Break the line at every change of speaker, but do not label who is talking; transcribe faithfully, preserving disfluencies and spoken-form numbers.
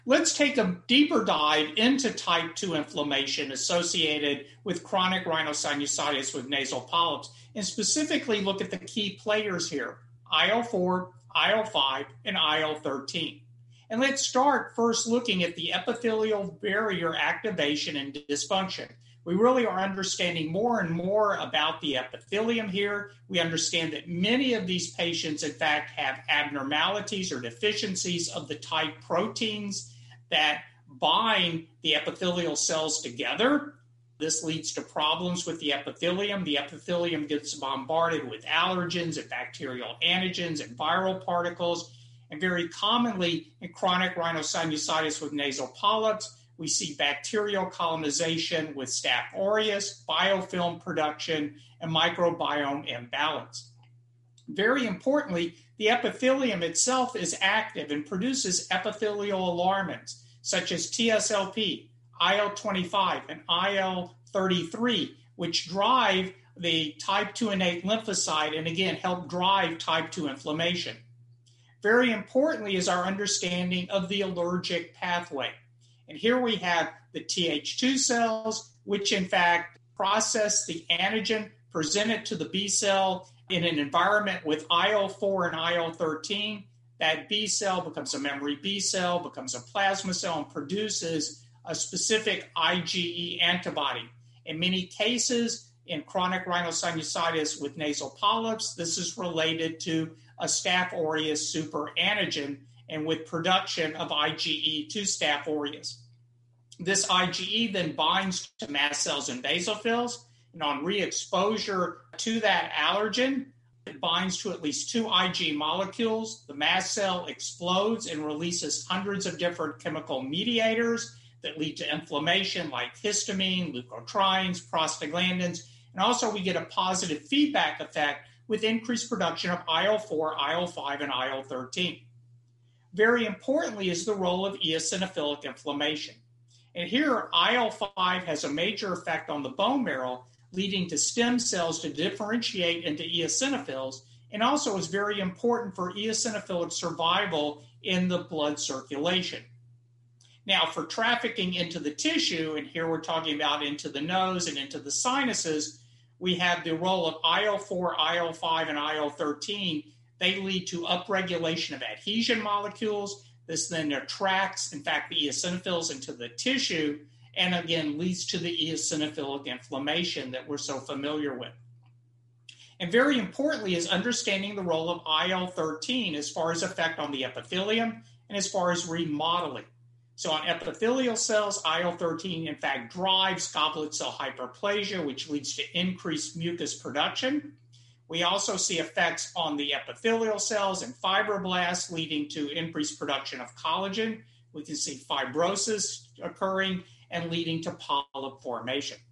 Let's take a deeper dive into type two inflammation associated with chronic rhinosinusitis with nasal polyps, and specifically look at the key players here, I L four, I L five, and I L thirteen. And let's start first looking at the epithelial barrier activation and dysfunction. We really are understanding more and more about the epithelium here. We understand that many of these patients, in fact, have abnormalities or deficiencies of the type proteins that bind the epithelial cells together. This leads to problems with the epithelium. The epithelium gets bombarded with allergens and bacterial antigens and viral particles. And very commonly in chronic rhinosinusitis with nasal polyps, we see bacterial colonization with Staph aureus, biofilm production, and microbiome imbalance. Very importantly, the epithelium itself is active and produces epithelial alarmins such as T S L P, I L twenty-five, and I L thirty-three, which drive the type two innate lymphocyte and again help drive type two inflammation. Very importantly is our understanding of the allergic pathway. And here we have the T H two cells, which in fact process the antigen, present it to the B cell in an environment with I L four and I L thirteen. That B cell becomes a memory B cell, becomes a plasma cell, and produces a specific I G E antibody. In many cases, in chronic rhinosinusitis with nasal polyps, this is related to a Staph aureus superantigen and with production of I G E to Staph aureus. This I G E then binds to mast cells and basophils, and on re-exposure to that allergen, it binds to at least two I G E molecules. The mast cell explodes and releases hundreds of different chemical mediators that lead to inflammation like histamine, leukotrienes, prostaglandins, and also we get a positive feedback effect with increased production of I L four, I L five, and I L thirteen. Very importantly is the role of eosinophilic inflammation. And here, I L five has a major effect on the bone marrow, leading to stem cells to differentiate into eosinophils, and also is very important for eosinophilic survival in the blood circulation. Now, for trafficking into the tissue, and here we're talking about into the nose and into the sinuses, we have the role of I L four, I L five, and I L thirteen. They lead to upregulation of adhesion molecules. This then attracts, in fact, the eosinophils into the tissue, and again leads to the eosinophilic inflammation that we're so familiar with. And very importantly is understanding the role of I L thirteen as far as effect on the epithelium and as far as remodeling. So on epithelial cells, I L thirteen in fact drives goblet cell hyperplasia, which leads to increased mucus production. We also see effects on the epithelial cells and fibroblasts, leading to increased production of collagen. We can see fibrosis occurring and leading to polyp formation.